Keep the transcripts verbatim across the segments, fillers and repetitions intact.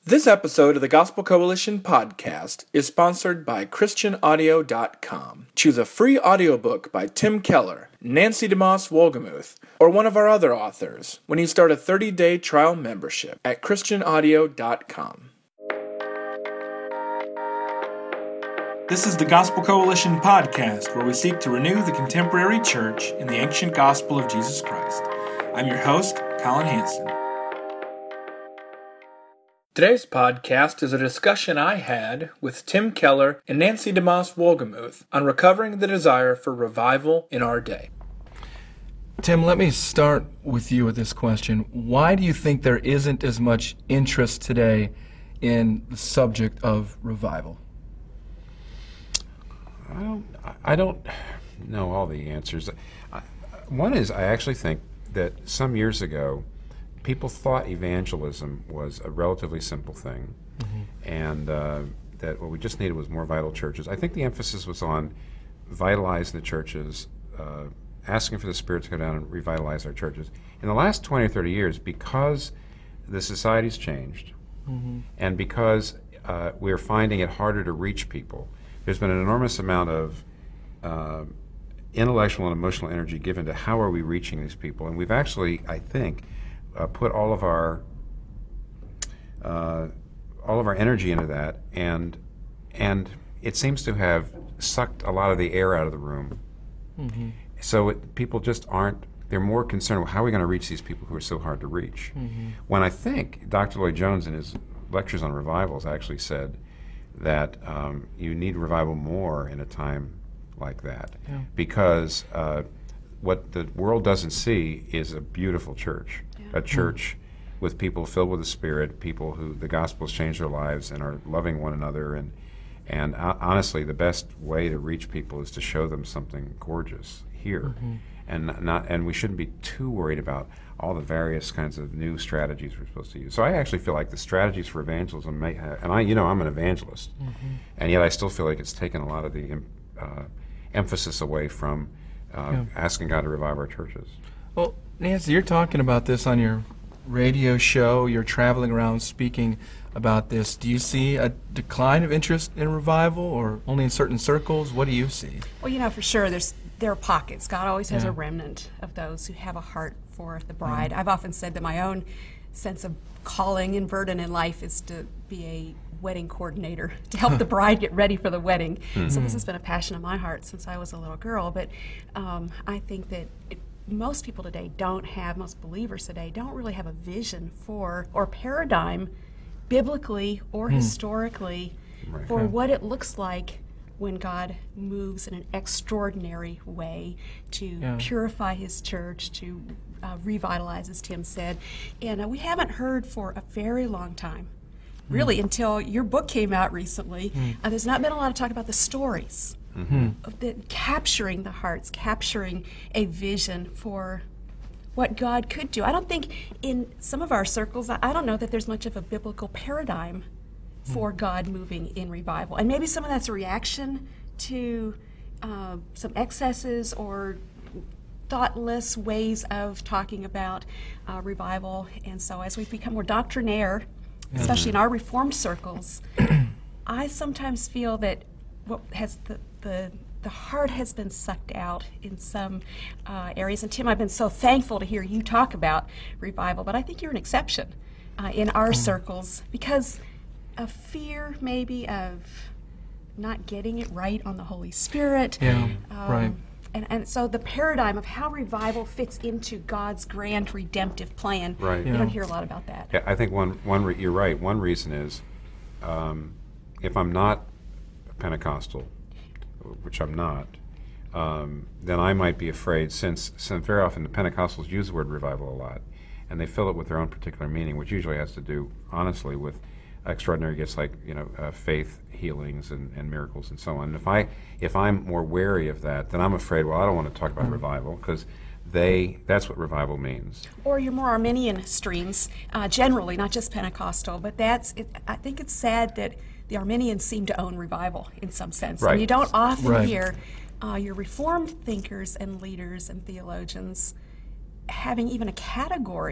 This episode of the Gospel Coalition podcast is sponsored by Christian Audio dot com. Choose a free audiobook by Tim Keller, Nancy DeMoss Wolgemuth, or one of our other authors when you start a thirty-day trial membership at Christian Audio dot com. This is the Gospel Coalition podcast, where we seek to renew the contemporary church in the ancient gospel of Jesus Christ. I'm your host, Colin Hanson. Today's podcast is a discussion I had with Tim Keller and Nancy DeMoss Wolgemuth on recovering the desire for revival in our day. Tim, let me start with you with this question. Why do you think there isn't as much interest today in the subject of revival? I don't, I don't know all the answers. I, one is, I actually think that some years ago, people thought evangelism was a relatively simple thing, mm-hmm. and uh, that what we just needed was more vital churches. I think the emphasis was on vitalizing the churches, uh, asking for the Spirit to go down and revitalize our churches. In the last twenty or thirty years, because the society's changed, mm-hmm. and because uh, we're finding it harder to reach people, there's been an enormous amount of uh, intellectual and emotional energy given to how are we reaching these people. And we've actually, I think, uh, put all of our uh, all of our energy into that, and and it seems to have sucked a lot of the air out of the room. Mm-hmm. So it, people just aren't. They're more concerned with how are we going to reach these people who are so hard to reach. Mm-hmm. When I think Doctor Lloyd Jones in his lectures on revivals actually said that um, you need revival more in a time like that, yeah. because uh, what the world doesn't see is a beautiful church, yeah. a church mm. with people filled with the Spirit, people who the gospel has changed their lives and are loving one another. And and uh, honestly, the best way to reach people is to show them something gorgeous here, mm-hmm. and not and we shouldn't be too worried about all the various kinds of new strategies we're supposed to use. So I actually feel like the strategies for evangelism may have, and I, you know, I'm an evangelist, mm-hmm. and yet I still feel like it's taken a lot of the uh, emphasis away from uh, yeah. asking God to revive our churches. Well, Nancy, you're talking about this on your radio show. You're traveling around speaking about this. Do you see a decline of interest in revival, or only in certain circles? What do you see? Well, you know, for sure, there's there are pockets. God always has yeah. a remnant of those who have a heart for the bride. Mm-hmm. I've often said that my own sense of calling and burden in life is to be a wedding coordinator, to help the bride get ready for the wedding. Mm-hmm. So this has been a passion of my heart since I was a little girl. But um, I think that it, most people today don't have, most believers today don't really have a vision for or paradigm, biblically or mm. historically, right. for what it looks like when God moves in an extraordinary way to yeah. purify His church, to uh, revitalize, as Tim said. And uh, we haven't heard for a very long time, really, mm. until your book came out recently. Mm. Uh, there's not been a lot of talk about the stories, mm-hmm. of the, capturing the hearts, capturing a vision for what God could do. I don't think in some of our circles, I don't know that there's much of a biblical paradigm for God moving in revival. And maybe some of that's a reaction to uh, some excesses or thoughtless ways of talking about uh, revival. And so as we've become more doctrinaire, mm-hmm. especially in our Reformed circles, I sometimes feel that what has the, the the heart has been sucked out in some uh, areas. And Tim, I've been so thankful to hear you talk about revival, but I think you're an exception uh, in our mm. circles because of fear, maybe, of not getting it right on the Holy Spirit. Yeah, um, right. And, and so the paradigm of how revival fits into God's grand redemptive plan, right. you yeah. don't hear a lot about that. Yeah, I think one, one re- you're right. One reason is um, if I'm not Pentecostal, which I'm not, um, then I might be afraid, since, since very often the Pentecostals use the word revival a lot, and they fill it with their own particular meaning, which usually has to do, honestly, with extraordinary gifts like, you know, uh, faith, healings, and, and miracles, and so on. And if I, if I'm more wary of that, then I'm afraid, well, I don't want to talk about mm-hmm. revival, because they, that's what revival means. Or your more Arminian streams, uh, generally, not just Pentecostal, but that's, it, I think it's sad that the Arminians seem to own revival in some sense. Right. And you don't often right. hear uh, your Reformed thinkers and leaders and theologians having even a category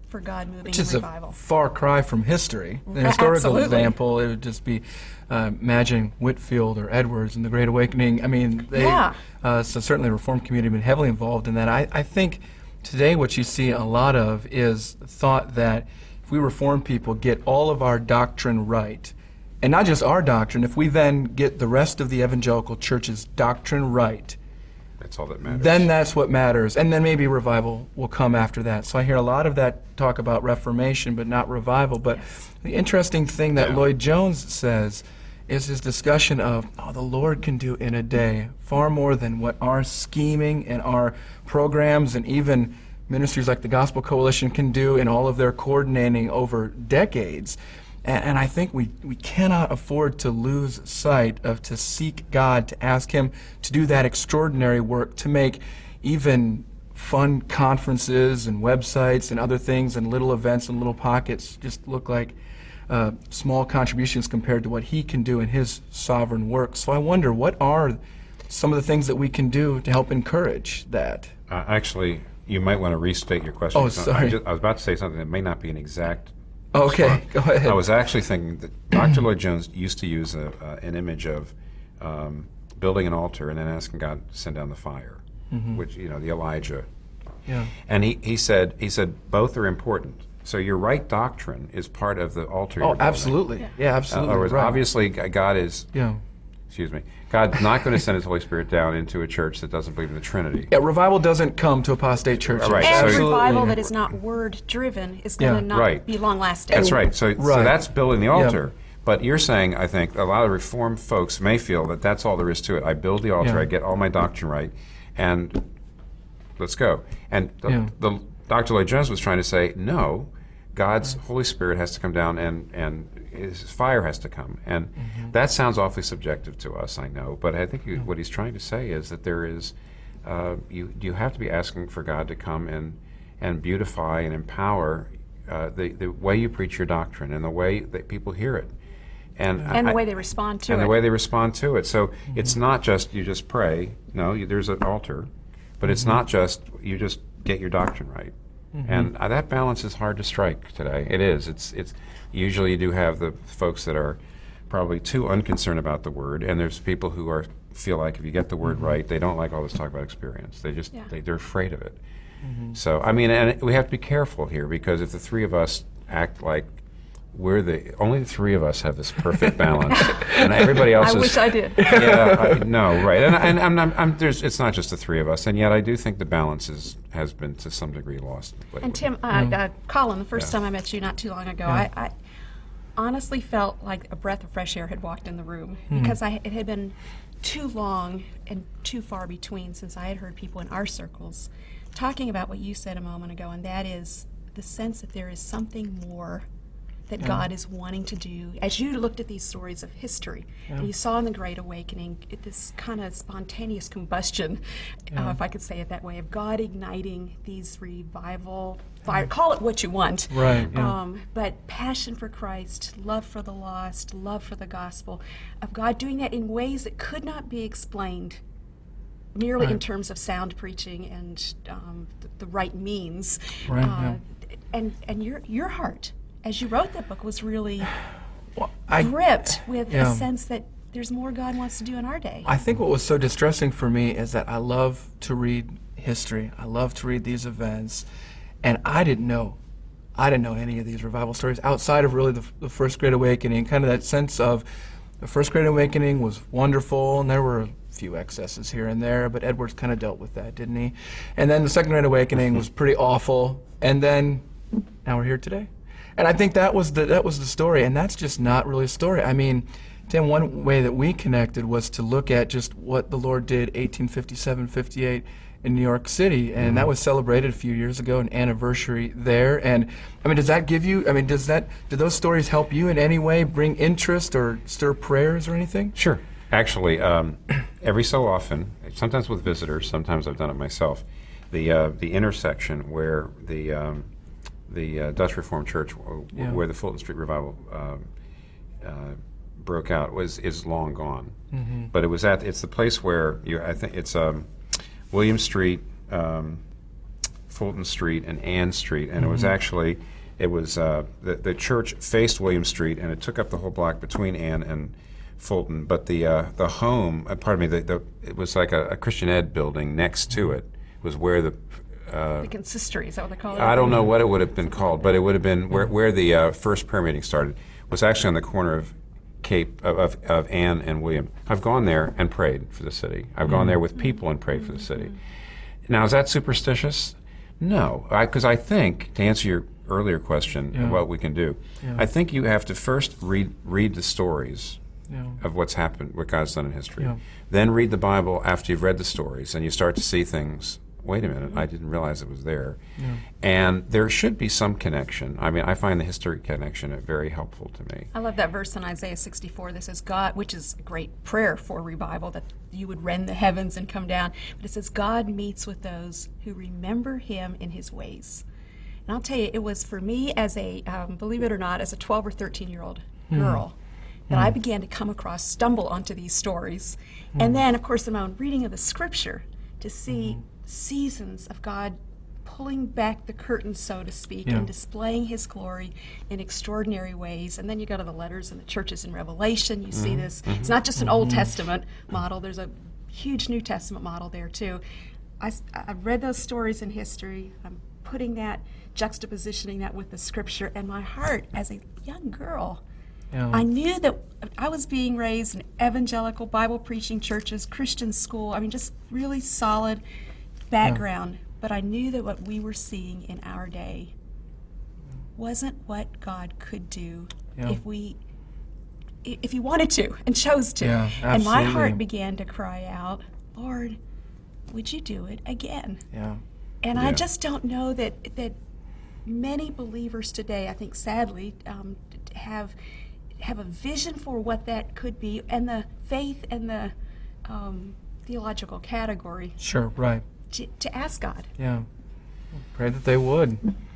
for God moving Which in is revival. a far cry from history. An historical Absolutely. example, it would just be uh, imagining Whitefield or Edwards and the Great Awakening. I mean, they, Yeah. uh, so certainly the Reformed community have been heavily involved in that. I, I think today what you see a lot of is the thought that if we Reformed people get all of our doctrine right, and not just our doctrine, if we then get the rest of the evangelical church's doctrine right, That's all that matters. then that's what matters. And then maybe revival will come after that. So I hear a lot of that talk about reformation, but not revival. But Yes. the interesting thing that Yeah. Lloyd Jones says is his discussion of, oh, the Lord can do in a day far more than what our scheming and our programs and even ministries like the Gospel Coalition can do in all of their coordinating over decades. And, and I think we, we cannot afford to lose sight of to seek God, to ask Him to do that extraordinary work, to make even fun conferences and websites and other things and little events and little pockets just look like uh, small contributions compared to what He can do in His sovereign work. So I wonder, what are some of the things that we can do to help encourage that? Uh, actually, you might want to restate your question. Oh, So sorry. I, just, I was about to say something that may not be an exact Okay, go ahead. I was actually thinking that Doctor Lloyd Jones used to use a, uh, an image of um, building an altar and then asking God to send down the fire, Mm-hmm. which, you know, the Elijah. Yeah. And he, he said he said both are important. So your right doctrine is part of the altar. Oh, you're building. absolutely. Yeah, In absolutely. other words, right. obviously g- God is, Yeah. excuse me, God's not going to send His Holy Spirit down into a church that doesn't believe in the Trinity. Yeah, revival doesn't come to apostate churches. Right, And so- revival Absolutely. that is not word driven is going to Yeah. not Right. be long lasting. That's right. So, so Right. that's building the altar. But you're saying, I think, a lot of Reformed folks may feel that that's all there is to it. I build the altar, Yeah. I get all my doctrine right, and let's go. And the, Yeah. the Doctor Lloyd Jones was trying to say, no, God's Holy Spirit has to come down and, and His fire has to come. And Mm-hmm. that sounds awfully subjective to us, I know. But I think you, what he's trying to say is that there is, uh, you, you have to be asking for God to come and, and beautify and empower uh, the, the way you preach your doctrine and the way that people hear it. And, And I- the way they respond to and it. the way they respond to it. So it's not just you just pray. No, you, there's an altar, but it's not just you just get your doctrine right. And uh, that balance is hard to strike today. It is. It's it's usually you do have the folks that are probably too unconcerned about the word, and there's people who are feel like if you get the word right, they don't like all this talk about experience. They just Yeah. they, they're afraid of it. So I mean, and we have to be careful here because if the three of us act like we're the only the three of us have this perfect balance, and everybody else I is. wish I did. Yeah, I, no, right, and, and I'm, I'm, I'm, there's, it's not just the three of us, and yet I do think the balance is, has been to some degree lost lately. And Tim, uh, uh, Colin, the first Yeah. time I met you not too long ago, I, I honestly felt like a breath of fresh air had walked in the room because I, it had been too long and too far between since I had heard people in our circles talking about what you said a moment ago, and that is the sense that there is something more that God is wanting to do. As you looked at these stories of history, and you saw in the Great Awakening it, this kind of spontaneous combustion, uh, if I could say it that way, of God igniting these revival fire. Call it what you want. Right, yeah. Um, but passion for Christ, love for the lost, love for the gospel, of God doing that in ways that could not be explained merely in Right. terms of sound preaching and um, the, the right means. Right, uh, And and your your heart, as you wrote that book, was really Well, I, gripped with yeah. a sense that there's more God wants to do in our day. I think what was so distressing for me is that I love to read history. I love to read these events. And I didn't know. I didn't know any of these revival stories outside of really the, the First Great Awakening, kind of that sense of the First Great Awakening was wonderful, and there were a few excesses here and there, but Edwards kind of dealt with that, didn't he? And then the Second Great Awakening was pretty awful, and then now we're here today. And I think that was the that was the story, and that's just not really a story. I mean, Tim, one way that we connected was to look at just what the Lord did eighteen fifty-seven fifty-eight in New York City, and that was celebrated a few years ago, an anniversary there. And I mean, does that give you, I mean, does that, do those stories help you in any way, bring interest or stir prayers or anything? Sure. Actually, um, every so often, sometimes with visitors, sometimes I've done it myself, the uh, the intersection where the um, the uh, Dutch Reformed Church, w- Yeah. where the Fulton Street Revival um, uh, broke out, was is long gone. Mm-hmm. But it was at it's the place where you I think it's um, William Street, um, Fulton Street and Ann Street, and mm-hmm. it was actually, it was, uh, the, the church faced William Street, and it took up the whole block between Ann and Fulton, but the uh, the home, uh, pardon me, the, the, it was like a, a Christian Ed building next to it, was where the... Uh, the consistory, is that what they call it? I don't know what it would have been called, but it would have been where, where the uh, first prayer meeting started, was actually on the corner of Cape of, of, of Ann and William. I've gone there and prayed for the city. I've mm-hmm. gone there with people and prayed for the city. Mm-hmm. Now, is that superstitious? No, because I, I think, to answer your earlier question yeah. of what we can do, yeah. I think you have to first read read the stories yeah. of what's happened, what God's done in history. Yeah. Then read the Bible after you've read the stories, and you start to see things. Wait a minute, I didn't realize it was there. Yeah. And there should be some connection. I mean, I find the history connection very helpful to me. I love that verse in Isaiah sixty-four that says, God, which is a great prayer for revival, that you would rend the heavens and come down. But it says, God meets with those who remember him in his ways. And I'll tell you, it was for me as a, um, believe it or not, as a twelve or thirteen-year-old girl, mm. that mm. I began to come across, stumble onto these stories. Mm. And then, of course, in my own reading of the scripture, to see mm. seasons of God pulling back the curtain, so to speak, yeah. and displaying his glory in extraordinary ways. And then you go to the letters and the churches in Revelation, you mm-hmm. see this. Mm-hmm. It's not just an mm-hmm. Old Testament model, there's a huge New Testament model there too. I, I've read those stories in history. I'm putting that, juxtapositioning that with the scripture, and my heart as a young girl, yeah. I knew that I was being raised in evangelical, Bible-preaching churches, Christian school, I mean, just really solid background. Yeah. But I knew that what we were seeing in our day wasn't what God could do yeah. if we, if he wanted to and chose to. Yeah, and my heart began to cry out, Lord, would you do it again? Yeah. And yeah. I just don't know that that many believers today, I think sadly, um, have have a vision for what that could be, and the faith and the um, theological category. Sure, right. To, to ask God. Yeah. Pray that they would.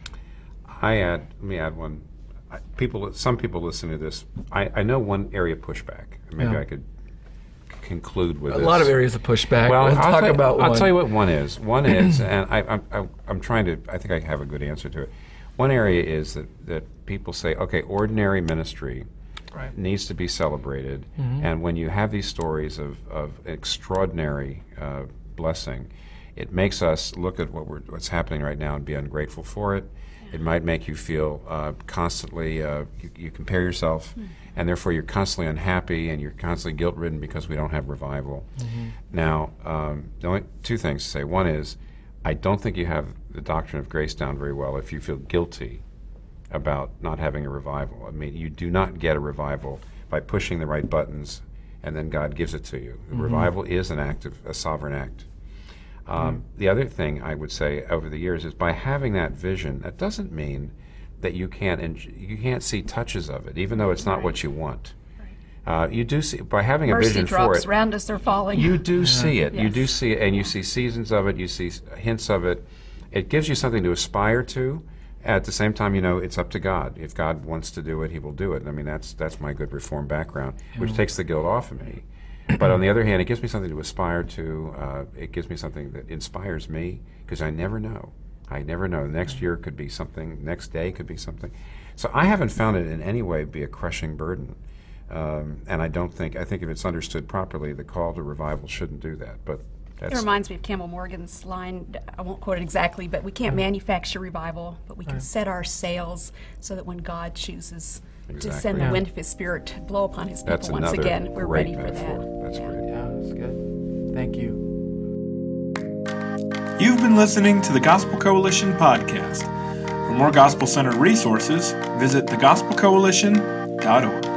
I add, let me add one. I, people, some people listen to this. I, I know one area of pushback. Maybe yeah. I could c- conclude with a this. lot of areas of pushback. Well, Let's I'll talk tell, about I'll one. tell you what one is. One is, and I, I'm, I'm, I'm trying to, I think I have a good answer to it. One area is that, that people say, okay, ordinary ministry right. needs to be celebrated. Mm-hmm. And when you have these stories of, of extraordinary uh, blessing, it makes us look at what we're, what's happening right now and be ungrateful for it. It might make you feel uh, constantly, uh, you, you compare yourself, mm. and therefore you're constantly unhappy and you're constantly guilt-ridden because we don't have revival. Mm-hmm. Now, um, the only two things to say. One is, I don't think you have the doctrine of grace down very well if you feel guilty about not having a revival. I mean, you do not get a revival by pushing the right buttons and then God gives it to you. Mm-hmm. Revival is an act of, a sovereign act. Um, mm. The other thing I would say over the years is by having that vision, that doesn't mean that you can't enj- you can't see touches of it, even though it's not right. what you want. Right. Uh, you do see by having Mercy a vision drops for it. Round us, they're falling. You do yeah. see it. Yes. You do see it, and you see seasons of it. You see hints of it. It gives you something to aspire to. At the same time, you know, it's up to God. If God wants to do it, He will do it. I mean, that's that's my good Reformed background, yeah. which takes the guilt off of me. But on the other hand, it gives me something to aspire to. Uh, it gives me something that inspires me, because I never know. I never know. Next year could be something. Next day could be something. So I haven't found it in any way be a crushing burden. Um, and I don't think, I think if it's understood properly, the call to revival shouldn't do that. But that's, it reminds me of Campbell Morgan's line, I won't quote it exactly, but we can't manufacture revival, but we can set our sails so that when God chooses Exactly. to send the yeah. wind of His Spirit to blow upon His people that's once again, we're ready metaphor. for that. That's yeah. great. Yeah, that's good. Thank you. You've been listening to the Gospel Coalition podcast. For more gospel-centered resources, visit the gospel coalition dot org.